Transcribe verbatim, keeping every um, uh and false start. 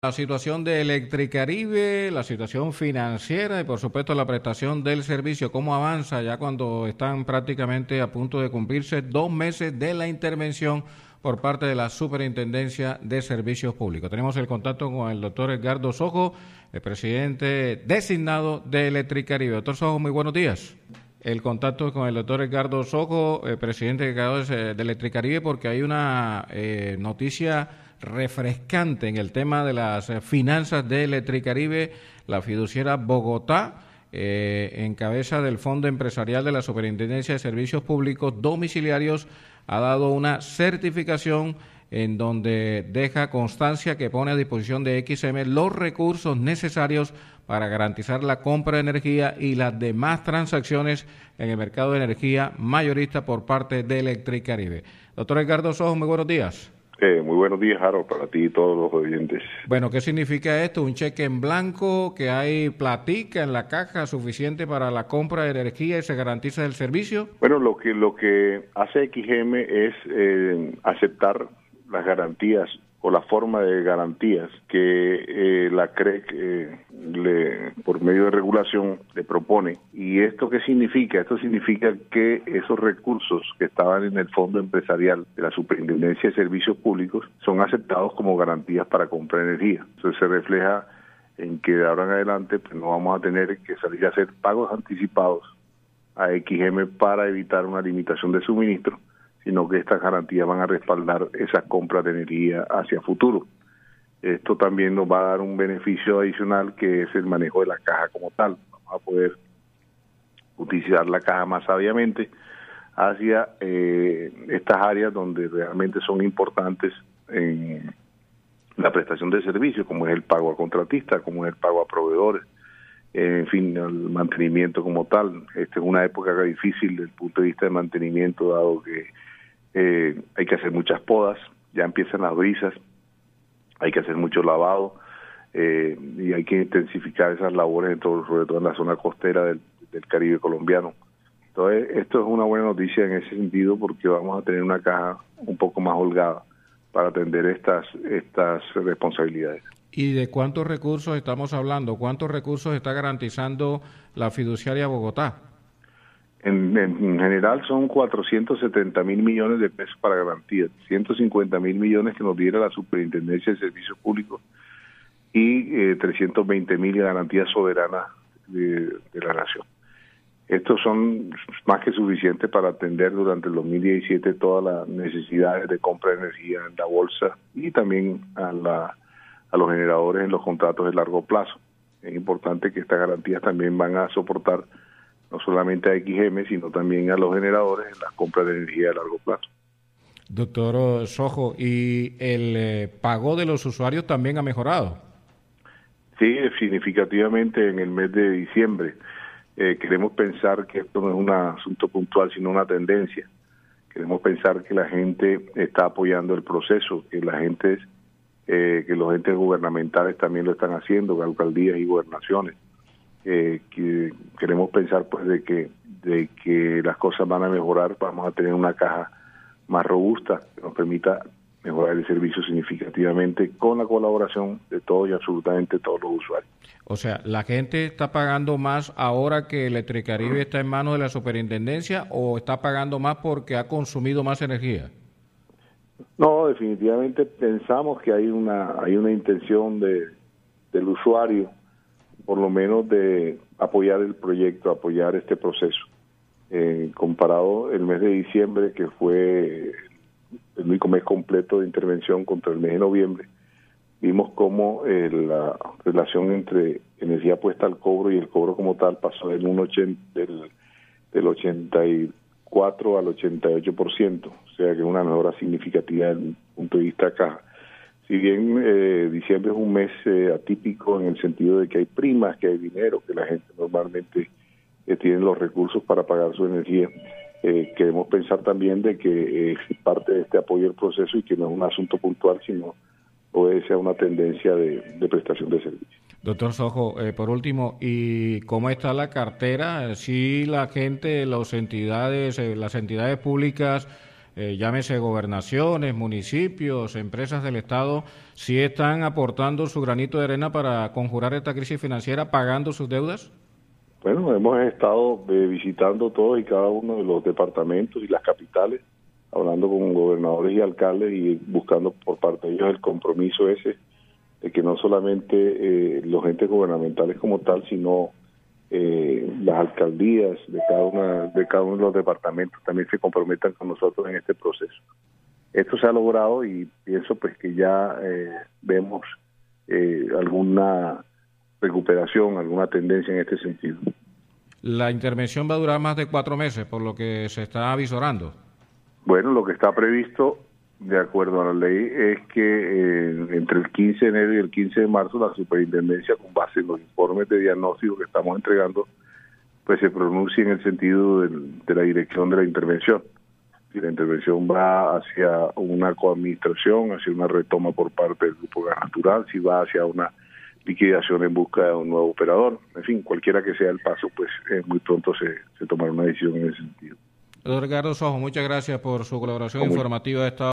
La situación de Electricaribe, la situación financiera y por supuesto la prestación del servicio, cómo avanza ya cuando están prácticamente a punto de cumplirse dos meses de la intervención por parte de la Superintendencia de Servicios Públicos. Tenemos el contacto con el doctor Edgardo Sojo, el presidente designado de Electricaribe. Doctor Sojo, muy buenos días. El contacto con el doctor Edgardo Sojo, el presidente de Electricaribe, porque hay una eh, noticia refrescante en el tema de las finanzas de Electricaribe. La fiduciaria Bogotá, eh, en cabeza del Fondo Empresarial de la Superintendencia de Servicios Públicos Domiciliarios, ha dado una certificación en donde deja constancia que pone a disposición de X M los recursos necesarios para garantizar la compra de energía y las demás transacciones en el mercado de energía mayorista por parte de Electricaribe. Doctor Edgardo Sojo, muy buenos días. Eh, muy buenos días, Harold, para ti y todos los oyentes. Bueno, ¿qué significa esto? ¿Un cheque en blanco, que hay platica en la caja suficiente para la compra de energía y se garantiza el servicio? Bueno, lo que lo que hace X M es eh, aceptar las garantías o la forma de garantías que eh, la C R E C, eh, le, por medio de regulación, le propone. ¿Y esto qué significa? Esto significa que esos recursos que estaban en el Fondo Empresarial de la Superintendencia de Servicios Públicos son aceptados como garantías para compra de energía. Entonces se refleja en que de ahora en adelante pues, no vamos a tener que salir a hacer pagos anticipados a X M para evitar una limitación de suministro, sino que estas garantías van a respaldar esas compras de energía hacia futuro. Esto también nos va a dar un beneficio adicional, que es el manejo de la caja como tal. Vamos a poder utilizar la caja más sabiamente hacia eh, estas áreas donde realmente son importantes en la prestación de servicios, como es el pago a contratistas, como es el pago a proveedores, en fin, el mantenimiento como tal. Esta es una época difícil desde el punto de vista de mantenimiento, dado que eh, hay que hacer muchas podas, ya empiezan las brisas, hay que hacer mucho lavado eh, y hay que intensificar esas labores, en todo, sobre todo en la zona costera del, del Caribe colombiano. Entonces, esto es una buena noticia en ese sentido, porque vamos a tener una caja un poco más holgada para atender estas, estas responsabilidades. ¿Y de cuántos recursos estamos hablando? ¿Cuántos recursos está garantizando la fiduciaria Bogotá? En, en general son cuatrocientos setenta mil millones de pesos para garantías, ciento cincuenta mil millones que nos diera la Superintendencia de Servicios Públicos y eh, trescientos veinte mil garantías soberanas de, de la nación. Estos son más que suficientes para atender durante el dos mil diecisiete todas las necesidades de compra de energía en la bolsa y también a, la, a los generadores en los contratos de largo plazo. Es importante que estas garantías también van a soportar no solamente a X M, sino también a los generadores en las compras de energía de largo plazo. Doctor Sojo, ¿y el eh, pago de los usuarios también ha mejorado? Sí, significativamente en el mes de diciembre. Eh, queremos pensar que esto no es un asunto puntual, sino una tendencia. Queremos pensar que la gente está apoyando el proceso, que la gente, eh, que los entes gubernamentales también lo están haciendo, alcaldías y gobernaciones. Eh, que queremos pensar pues de que de que las cosas van a mejorar, vamos a tener una caja más robusta que nos permita mejorar el servicio significativamente con la colaboración de todos y absolutamente todos los usuarios. O sea, ¿la gente está pagando más ahora que Electricaribe está en manos de la superintendencia o está pagando más porque ha consumido más energía? No, definitivamente pensamos que hay una hay una intención de del usuario, por lo menos de apoyar el proyecto, apoyar este proceso. Eh, comparado el mes de diciembre, que fue el único mes completo de intervención, contra el mes de noviembre, vimos cómo eh, la relación entre energía puesta al cobro y el cobro como tal pasó del, uno ochenta, del, del ochenta y cuatro al ochenta y ocho por ciento, o sea que es una mejora significativa desde el punto de vista acá. Si bien eh, diciembre es un mes eh, atípico en el sentido de que hay primas, que hay dinero, que la gente normalmente eh, tiene los recursos para pagar su energía, eh, queremos pensar también de que es eh, parte de este apoyo al proceso y que no es un asunto puntual, sino puede ser una tendencia de, de prestación de servicios. Doctor Sojo, eh, por último, ¿y cómo está la cartera? Si la gente, las entidades, eh, las entidades públicas eh, llámese gobernaciones, municipios, empresas del Estado, sí están aportando su granito de arena para conjurar esta crisis financiera pagando sus deudas? Bueno, hemos estado eh, visitando todos y cada uno de los departamentos y las capitales, hablando con gobernadores y alcaldes y buscando por parte de ellos el compromiso ese de que no solamente eh, los entes gubernamentales como tal, sino eh, las alcaldías de cada una de cada uno de los departamentos también se comprometan con nosotros en este proceso. Esto se ha logrado y pienso pues que ya eh, vemos eh, alguna recuperación, alguna tendencia en este sentido. La intervención va a durar más de cuatro meses, por lo que se está avisorando. Bueno, lo que está previsto, de acuerdo a la ley, es que eh, entre el quince de enero y el quince de marzo la superintendencia, con base en los informes de diagnóstico que estamos entregando, pues se pronuncie en el sentido del, de la dirección de la intervención. Si la intervención va hacia una coadministración, hacia una retoma por parte del Grupo Gas Natural, si va hacia una liquidación en busca de un nuevo operador, en fin, cualquiera que sea el paso, pues eh, muy pronto se, se tomará una decisión en ese sentido. Doctor Edgardo Sojo, muchas gracias por su colaboración Muy informativa esta